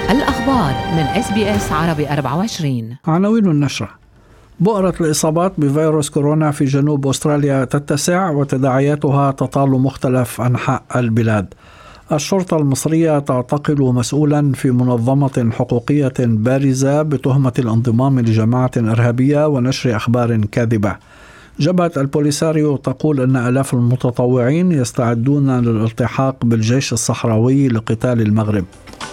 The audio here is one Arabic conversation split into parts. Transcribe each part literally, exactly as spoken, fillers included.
الأخبار من إس بي إس عربي أربعة وعشرين. عناوين النشرة: بؤرة الإصابات بفيروس كورونا في جنوب أستراليا تتسع وتداعياتها تطال مختلف أنحاء البلاد. الشرطة المصرية تعتقل مسؤولا في منظمة حقوقية بارزة بتهمة الانضمام لجماعة إرهابية ونشر أخبار كاذبة. جبهة البوليساريو تقول أن آلاف المتطوعين يستعدون للالتحاق بالجيش الصحراوي لقتال المغرب.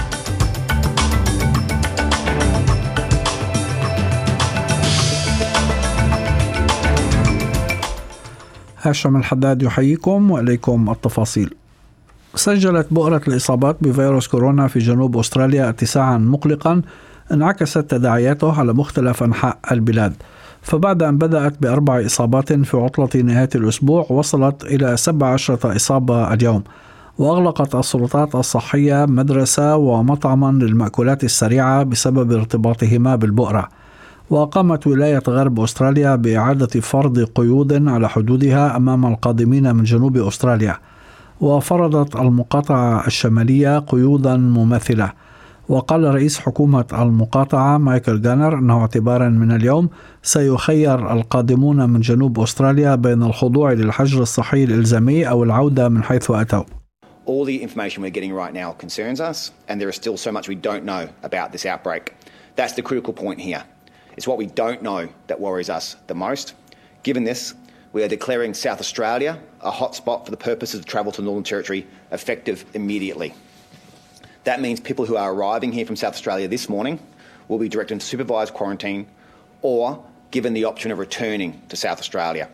هاشم الحداد يحييكم وإليكم التفاصيل. سجلت بؤرة الإصابات بفيروس كورونا في جنوب أستراليا اتساعا مقلقا انعكست تداعياته على مختلف أنحاء البلاد، فبعد أن بدأت بأربع إصابات في عطلة نهاية الأسبوع وصلت إلى سبع عشرة إصابة اليوم. وأغلقت السلطات الصحية مدرسة ومطعما للمأكولات السريعة بسبب ارتباطهما بالبؤرة. وقامت ولاية غرب أستراليا بإعادة فرض قيود على حدودها أمام القادمين من جنوب أستراليا، وفرضت المقاطعة الشمالية قيودا مماثلة. وقال رئيس حكومة المقاطعة مايكل غانر أنه اعتبارا من اليوم سيخير القادمون من جنوب أستراليا بين الخضوع للحجر الصحي الإلزامي أو العودة من حيث أتوا. All the information we're getting right now concerns us, and there is still so much we don't know about this outbreak. That's the critical point here. It's what we don't know that worries us the most. Given this, we are declaring South Australia a hotspot for the purposes of travel to Northern Territory effective immediately. That means people who are arriving here from South Australia this morning will be directed into supervised quarantine or given the option of returning to South Australia.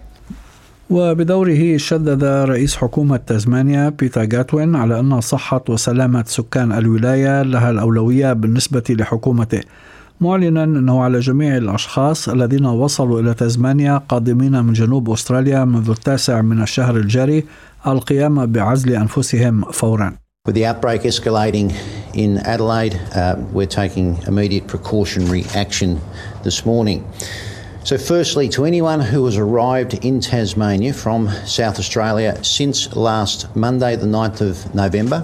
وبدوره شدد رئيس حكومة تازمانيا بيتر غاتوين على أن صحة وسلامة سكان الولاية لها الأولوية بالنسبة لحكومته، معلنا أنه على جميع الأشخاص الذين وصلوا إلى تازمانيا قادمين من جنوب أستراليا منذ التاسع من الشهر الجاري القيام بعزل أنفسهم فورا. With the outbreak escalating in Adelaide, uh, we're taking immediate precautionary action this morning. So firstly, to anyone who has arrived in Tasmania from South Australia since last Monday, the ninth of November,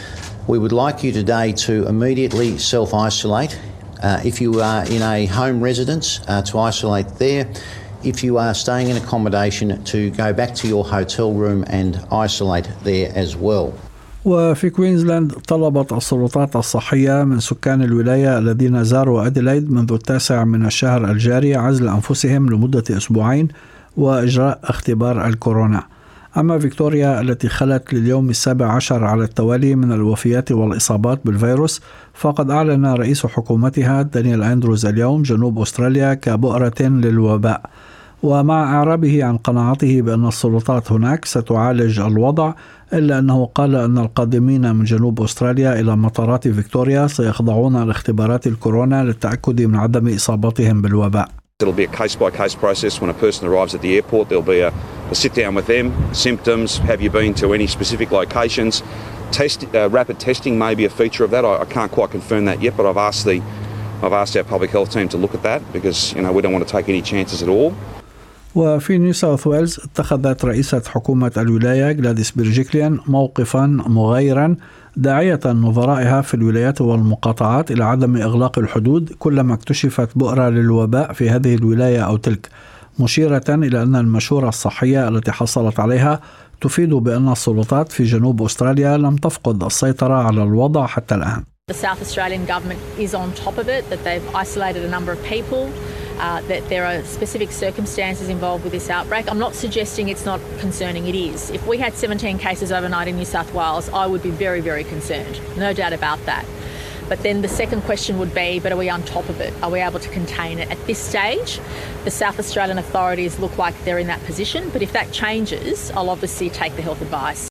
we would like you today to immediately self-isolate. Uh, if you are in a home residence, uh, to isolate there. If you are staying in accommodation, to go back to your hotel room and isolate there as well. وفي كوينزلاند طلبت السلطات الصحية من سكان الولاية الذين زاروا أديلايد منذ التاسع من الشهر الجاري عزل أنفسهم لمدة أسبوعين وإجراء اختبار الكورونا. أما فيكتوريا التي خلت لليوم السابع عشر على التوالي من الوفيات والإصابات بالفيروس، فقد أعلن رئيس حكومتها دانيال أندروز اليوم جنوب أستراليا كبؤرة للوباء، ومع إعرابه عن قناعته بأن السلطات هناك ستعالج الوضع، إلا أنه قال أن القادمين من جنوب أستراليا إلى مطارات فيكتوريا سيخضعون لاختبارات الكورونا للتأكد من عدم إصابتهم بالوباء. It'll be a case-by-case process. When a person arrives at the airport, there'll be a, a sit-down with them, symptoms, have you been to any specific locations. Test, uh, rapid testing may be a feature of that. I, I can't quite confirm that yet, but I've asked, the, I've asked our public health team to look at that because you know, we don't want to take any chances at all. وفي نيو ساوث ويلز اتخذت رئيسة حكومة الولاية غلاديس بيرجيكليان موقفا مغايرا، داعية نظرائها في الولايات والمقاطعات إلى عدم إغلاق الحدود كلما اكتشفت بؤرة للوباء في هذه الولاية أو تلك، مشيرة إلى أن المشورة الصحية التي حصلت عليها تفيد بأن السلطات في جنوب أستراليا لم تفقد السيطرة على الوضع حتى الآن. The South Australian government is on top of it, that they've isolated a number of people, uh, that there are specific circumstances involved with this outbreak. I'm not suggesting it's not concerning, it is. If we had seventeen cases overnight in New South Wales, I would be very, very concerned, no doubt about that. But then the second question would be, but are we on top of it? Are we able to contain it? At this stage, the South Australian authorities look like they're in that position, but if that changes, I'll obviously take the health advice.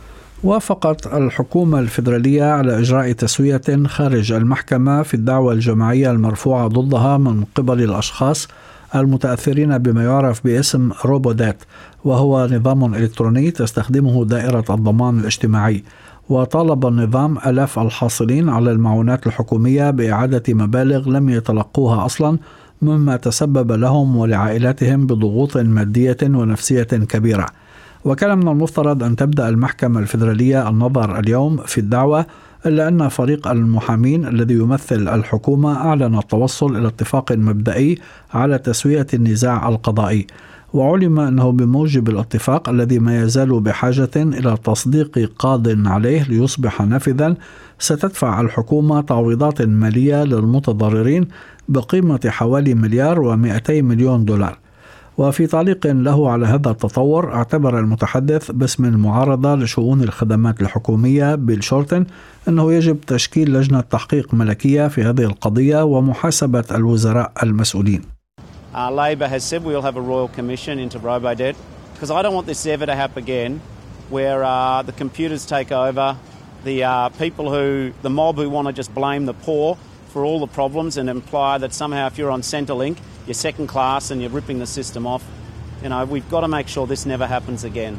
وافقت الحكومة الفيدرالية على إجراء تسوية خارج المحكمة في الدعوى الجماعية المرفوعة ضدها من قبل الأشخاص المتأثرين بما يعرف باسم روبودات، وهو نظام إلكتروني تستخدمه دائرة الضمان الاجتماعي. وطالب النظام آلاف الحاصلين على المعونات الحكومية بإعادة مبالغ لم يتلقوها أصلا، مما تسبب لهم ولعائلاتهم بضغوط مادية ونفسية كبيرة. وكان من المفترض أن تبدأ المحكمة الفيدرالية النظر اليوم في الدعوة إلا أن فريق المحامين الذي يمثل الحكومة أعلن التوصل إلى اتفاق مبدئي على تسوية النزاع القضائي. وعلم أنه بموجب الاتفاق الذي ما يزال بحاجة إلى تصديق قاض عليه ليصبح نافذا، ستدفع الحكومة تعويضات مالية للمتضررين بقيمة حوالي مليار ومئتي مليون دولار. وفي تعليق له على هذا التطور، اعتبر المتحدث باسم المعارضة لشؤون الخدمات الحكومية بيل شورتن أنه يجب تشكيل لجنة تحقيق ملكية في هذه القضية ومحاسبة الوزراء المسؤولين. Uh, Labor has said we'll have a royal commission into robo-debt, because I don't want this ever to happen again, where uh, the computers take over, the uh, people who, the mob who want to just blame the poor for all the problems and imply that somehow if you're on Centrelink, you're second class and you're ripping the system off. You know, we've got to make sure this never happens again.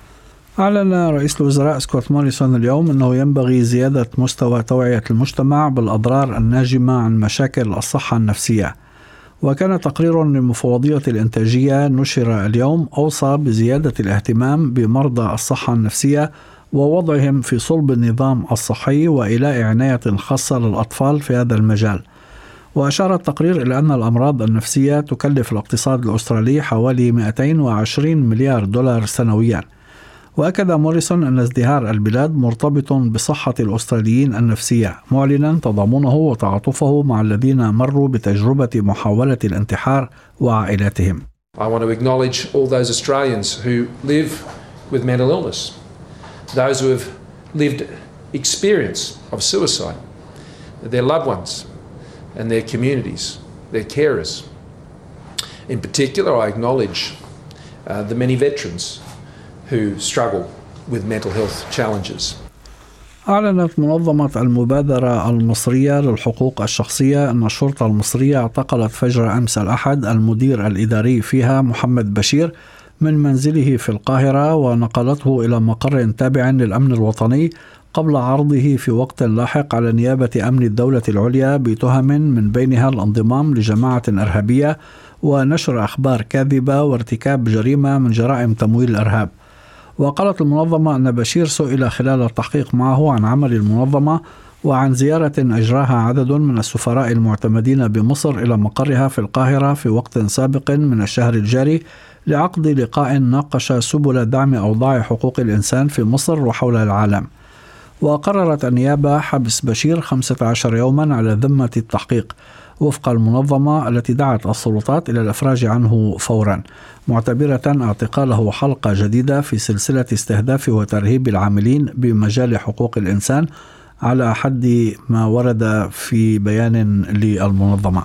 أعلن رئيس الوزراء سكوت موريسون اليوم أنه ينبغي زيادة مستوى توعية المجتمع بالأضرار الناجمة عن مشاكل الصحة النفسية. وكان تقرير لمفوضية الإنتاجية نشر اليوم أوصى بزيادة الاهتمام بمرضى الصحة النفسية ووضعهم في صلب النظام الصحي وإيلاء عناية خاصة للأطفال في هذا المجال. وأشار التقرير إلى أن الأمراض النفسية تكلف الاقتصاد الأسترالي حوالي مئتين وعشرين مليار دولار سنويا. وأكد موريسون أن ازدهار البلاد مرتبط بصحة الأستراليين النفسية، معلنا تضامنه وتعاطفه مع الذين مروا بتجربة محاولة الانتحار وعائلاتهم. I want to acknowledge all those Australians who live with mental illness, those who have lived experience of suicide, their loved ones and their communities, their carers. In particular, I acknowledge uh, the many veterans who struggle with mental health challenges. أعلنت منظمة المبادرة المصرية للحقوق الشخصية أن الشرطة المصرية اعتقلت فجر أمس الأحد المدير الإداري فيها محمد بشير من منزله في القاهرة ونقلته إلى مقر تابع للأمن الوطني قبل عرضه في وقت لاحق على نيابة أمن الدولة العليا بتهم من بينها الانضمام لجماعة إرهابية ونشر أخبار كاذبة وارتكاب جريمة من جرائم تمويل الإرهاب. وقالت المنظمة أن بشير سئل خلال التحقيق معه عن عمل المنظمة وعن زيارة أجراها عدد من السفراء المعتمدين بمصر إلى مقرها في القاهرة في وقت سابق من الشهر الجاري لعقد لقاء ناقش سبل دعم أوضاع حقوق الإنسان في مصر وحول العالم. وقررت النيابة حبس بشير خمسة عشر يوما على ذمة التحقيق وفق المنظمة التي دعت السلطات إلى الإفراج عنه فورا، معتبرة اعتقاله حلقة جديدة في سلسلة استهداف وترهيب العاملين بمجال حقوق الإنسان على حد ما ورد في بيان للمنظمة.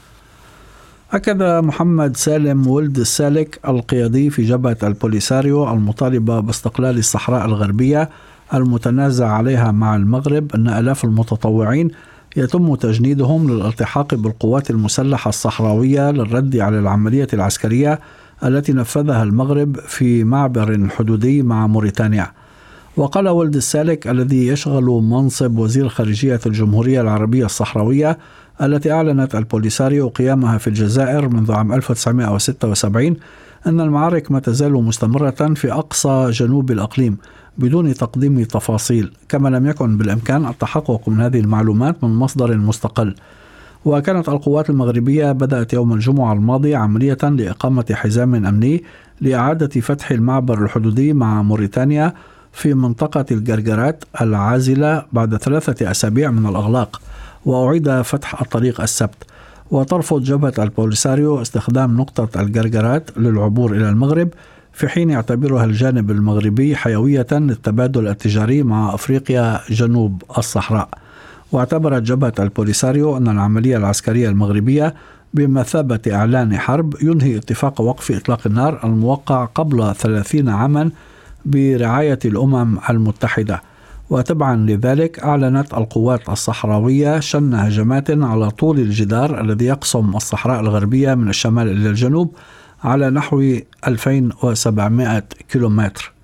أكد محمد سالم ولد السالك القيادي في جبهة البوليساريو المطالبة باستقلال الصحراء الغربية المتنازع عليها مع المغرب أن آلاف المتطوعين يتم تجنيدهم للالتحاق بالقوات المسلحة الصحراوية للرد على العملية العسكرية التي نفذها المغرب في معبر حدودي مع موريتانيا. وقال ولد السالك الذي يشغل منصب وزير خارجية الجمهورية العربية الصحراوية التي أعلنت البوليساريو قيامها في الجزائر منذ عام ألف وتسعمائة وستة وسبعين أن المعارك ما تزال مستمرة في أقصى جنوب الأقليم بدون تقديم تفاصيل، كما لم يكن بالإمكان التحقق من هذه المعلومات من مصدر مستقل. وكانت القوات المغربية بدأت يوم الجمعة الماضي عملية لإقامة حزام أمني لإعادة فتح المعبر الحدودي مع موريتانيا في منطقة الجرجرات العازلة بعد ثلاثة أسابيع من الإغلاق، وأعيد فتح الطريق السبت. وترفض جبهة البوليساريو استخدام نقطة الجرجرات للعبور إلى المغرب، في حين يعتبرها الجانب المغربي حيوية للتبادل التجاري مع أفريقيا جنوب الصحراء. واعتبرت جبهة البوليساريو أن العملية العسكرية المغربية بمثابة إعلان حرب ينهي اتفاق وقف إطلاق النار الموقع قبل ثلاثين عاما برعاية الأمم المتحدة. وتبعا لذلك أعلنت القوات الصحراوية شن هجمات على طول الجدار الذي يقسم الصحراء الغربية من الشمال إلى الجنوب على نحو ألفين وسبعمائة كيلومتر.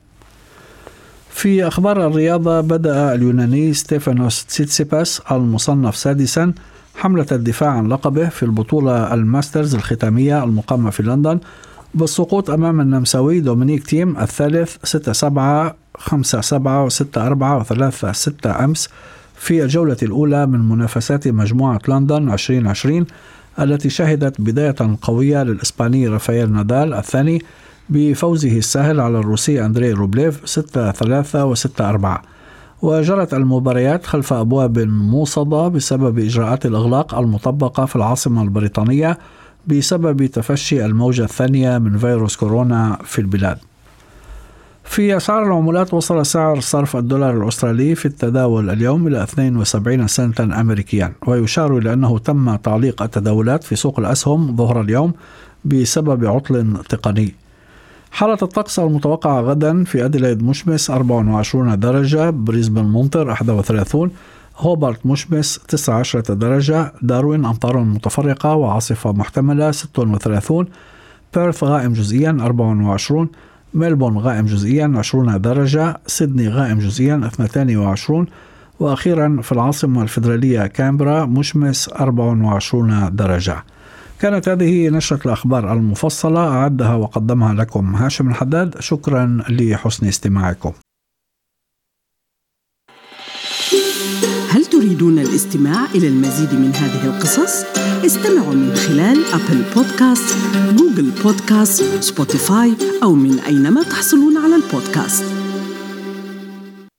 في أخبار الرياضة، بدأ اليوناني ستيفانوس تسيتسيباس المصنف سادسا حملة الدفاع عن لقبه في البطولة الماسترز الختامية المقامة في لندن بالسقوط أمام النمساوي دومينيك تيم الثالث ستة سبعة خمسة سبعة وستة أربعة وثلاثة ستة أمس في الجولة الأولى من منافسات مجموعة لندن عشرين عشرين التي شهدت بداية قوية للإسباني رافائيل نادال الثاني بفوزه الساهل على الروسي أندري روبليف ستة ثلاثة وستة أربعة. وجرت المباريات خلف أبواب موصدة بسبب إجراءات الإغلاق المطبقة في العاصمة البريطانية بسبب تفشي الموجة الثانية من فيروس كورونا في البلاد. في أسعار العملات، وصل سعر صرف الدولار الأسترالي في التداول اليوم إلى اثنين وسبعين سنتا أمريكيا، ويشار إلى أنه تم تعليق التداولات في سوق الأسهم ظهر اليوم بسبب عطل تقني. حالة الطقس المتوقعة غدا: في أديلايد مشمس أربعة وعشرين درجة، بريسبن ممطر واحد وثلاثين، هوبارت مشمس تسعة عشر درجة، داروين أمطار متفرقة وعاصفة محتملة ستة وثلاثين، بيرث غائم جزئيا أربعة وعشرين، ميلبورن غائم جزئيا عشرين درجة، سيدني غائم جزئيا اثنين وعشرين، وأخيرا في العاصمة الفيدرالية كامبرا مشمس أربعة وعشرين درجة. كانت هذه نشرة الأخبار المفصلة، أعدها وقدمها لكم هاشم الحداد. شكرا لحسن استماعكم. هل تريدون الاستماع إلى المزيد من هذه القصص؟ استمعوا من خلال أبل بودكاست، جوجل بودكاست، سبوتيفاي، أو من أينما تحصلون على البودكاست.